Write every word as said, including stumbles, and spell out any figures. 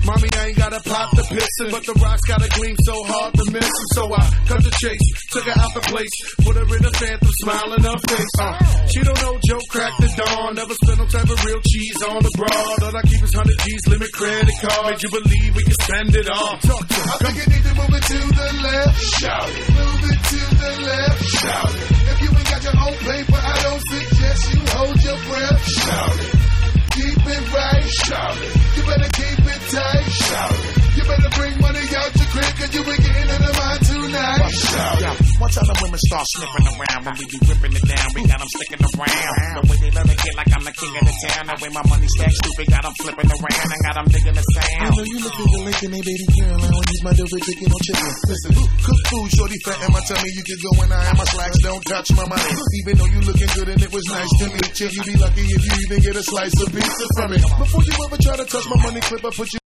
Mommy, I ain't gotta pop the piston, but the rocks gotta gleam so hard to miss. And so I cut the chase, took her out the place, put her in a phantom smile in her face. Uh, she don't know Joe cracked the dawn, never spent no type of real cheese on the broad. All I keep is one hundred G's, limit credit card. Made you believe we can spend it all. Talk to her. I think you need to move it to the left. Shout it. Move it to the left. Shout it. If you ain't got your own paper, I don't suggest you hold your breath. Shout it. Keep it right. Shout it. You better keep it tight. Shout it. You better bring money out your crib, cause you ain't getting into mine tonight. Shout it. Watch all the women start sniffing around when we be whipping it down. We got them sticking around. The way they love it, get like I'm the king of the town. The way my money stacks stupid, got them flipping around. I got them digging the sound. I know you look at the lake and they baby Caroline when he's my double chicken on chicken. Listen, cook food, shorty fat in my tummy. You can go and I have my slacks, don't touch my money. Even though you looking good and it was nice to meet you, you be lucky if you even get a slice of pizza from it. Before you ever try to touch my money clip, I put you